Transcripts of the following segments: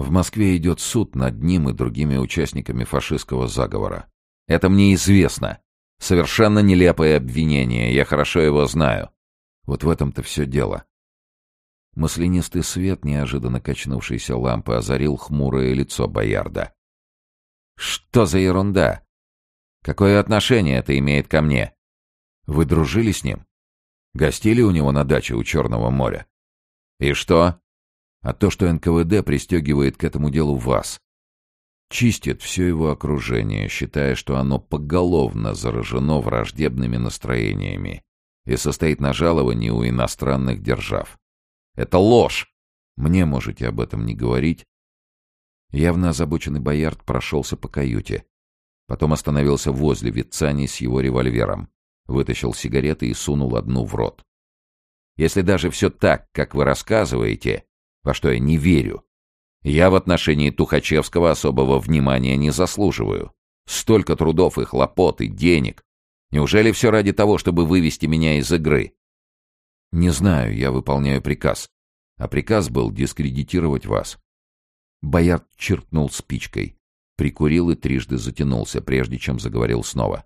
В Москве идет суд над ним и другими участниками фашистского заговора. Это мне известно. Совершенно нелепое обвинение, я хорошо его знаю. Вот в этом-то все дело. Маслянистый свет неожиданно качнувшейся лампы озарил хмурое лицо Боярда. «Что за ерунда? Какое отношение это имеет ко мне? Вы дружили с ним? Гостили у него на даче у Черного моря? И что? А то, что НКВД пристегивает к этому делу вас. Чистит все его окружение, считая, что оно поголовно заражено враждебными настроениями и состоит на жаловании у иностранных держав. Это ложь! Мне можете об этом не говорить». Явно озабоченный Боярд прошелся по каюте. Потом остановился возле Вицани с его револьвером. Вытащил сигареты и сунул одну в рот. «Если даже все так, как вы рассказываете, во что я не верю, я в отношении Тухачевского особого внимания не заслуживаю. Столько трудов и хлопот, и денег. Неужели все ради того, чтобы вывести меня из игры?» «Не знаю, я выполняю приказ. А приказ был дискредитировать вас». Боярд чиркнул спичкой, прикурил и трижды затянулся, прежде чем заговорил снова.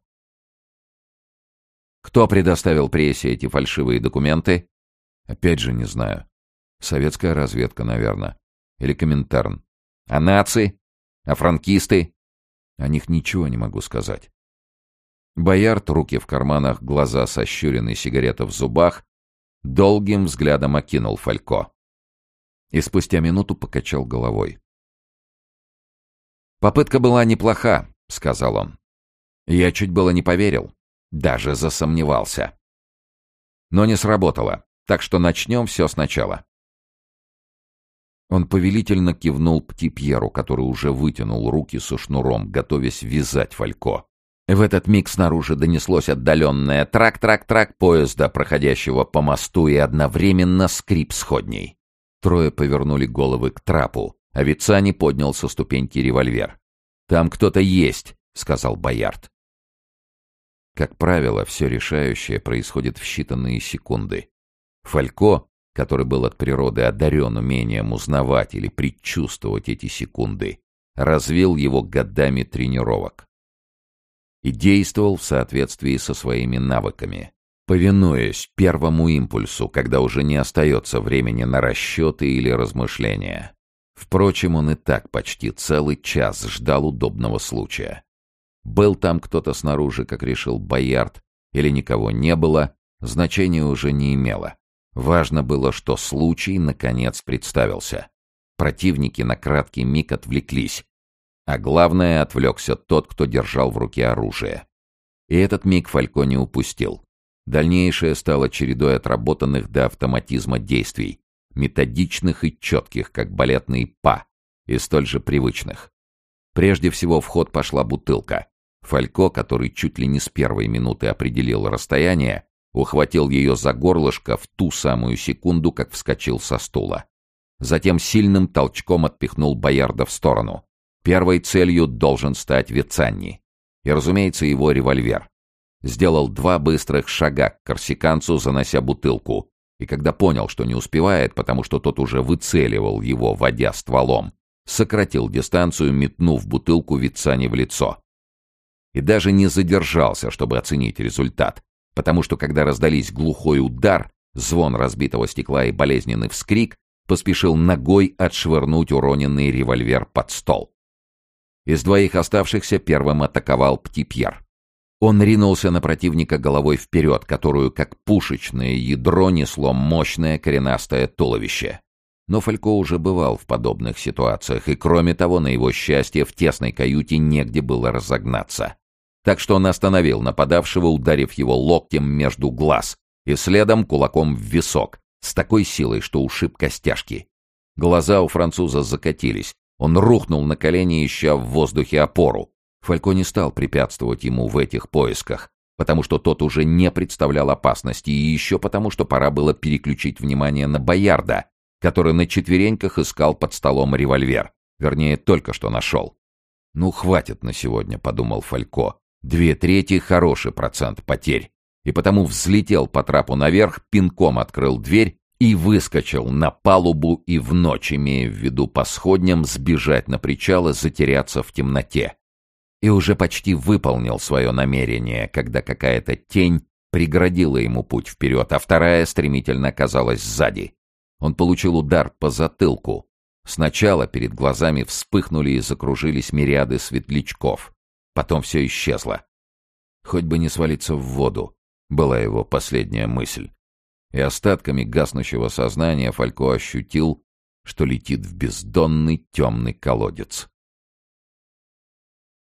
«Кто предоставил прессе эти фальшивые документы?» «Опять же не знаю. Советская разведка, наверное. Или Коминтерн. А нации? А франкисты?» «О них ничего не могу сказать». Боярд, руки в карманах, глаза сощурены, сигарета в зубах, долгим взглядом окинул Фалько. И спустя минуту покачал головой. «Попытка была неплоха», — сказал он. «Я чуть было не поверил, даже засомневался. Но не сработало, так что начнем все сначала». Он повелительно кивнул Пти-Пьеру, который уже вытянул руки со шнуром, готовясь вязать Фалько. В этот миг снаружи донеслось отдаленное трак-трак-трак поезда, проходящего по мосту, и одновременно скрип сходней. Трое повернули головы к трапу, а Вицани поднял со ступеньки револьвер. «Там кто-то есть», — сказал Боярд. Как правило, все решающее происходит в считанные секунды. Фалько, который был от природы одарен умением узнавать или предчувствовать эти секунды, развил его годами тренировок. И действовал в соответствии со своими навыками, повинуясь первому импульсу, когда уже не остается времени на расчеты или размышления. Впрочем, он и так почти целый час ждал удобного случая. Был там кто-то снаружи, как решил Боярд, или никого не было, значения уже не имело. Важно было, что случай наконец представился. Противники на краткий миг отвлеклись. А главное, отвлекся тот, кто держал в руке оружие. И этот миг Фалько не упустил. Дальнейшее стало чередой отработанных до автоматизма действий, методичных и четких, как балетный па, и столь же привычных. Прежде всего в ход пошла бутылка. Фалько, который чуть ли не с первой минуты определил расстояние, ухватил ее за горлышко в ту самую секунду, как вскочил со стула. Затем сильным толчком отпихнул Боярда в сторону. Первой целью должен стать Вицани. И, разумеется, его револьвер. Сделал 2 быстрых шага к корсиканцу, занося бутылку. И когда понял, что не успевает, потому что тот уже выцеливал его, водя стволом, сократил дистанцию, метнув бутылку Вицани в лицо. И даже не задержался, чтобы оценить результат, потому что, когда раздались глухой удар, звон разбитого стекла и болезненный вскрик, поспешил ногой отшвырнуть уроненный револьвер под стол. Из 2 оставшихся первым атаковал Пти-Пьер. Он ринулся на противника головой вперед, которую, как пушечное ядро, несло мощное коренастое туловище. Но Фалько уже бывал в подобных ситуациях, и, кроме того, на его счастье, в тесной каюте негде было разогнаться. Так что он остановил нападавшего, ударив его локтем между глаз, и следом кулаком в висок, с такой силой, что ушиб костяшки. Глаза у француза закатились. Он рухнул на колени, ища в воздухе опору. Фалько не стал препятствовать ему в этих поисках, потому что тот уже не представлял опасности, и еще потому, что пора было переключить внимание на Боярда, который на четвереньках искал под столом револьвер. Вернее, только что нашел. «Ну, хватит на сегодня», — подумал Фалько. 2/3 — хороший процент потерь. И потому взлетел по трапу наверх, пинком открыл дверь и выскочил на палубу и в ночь, имея в виду по сходням сбежать на причал и затеряться в темноте. И уже почти выполнил свое намерение, когда какая-то тень преградила ему путь вперед, а вторая стремительно оказалась сзади. Он получил удар по затылку. Сначала перед глазами вспыхнули и закружились мириады светлячков. Потом все исчезло. Хоть бы не свалиться в воду, была его последняя мысль. И остатками гаснущего сознания Фалько ощутил, что летит в бездонный темный колодец.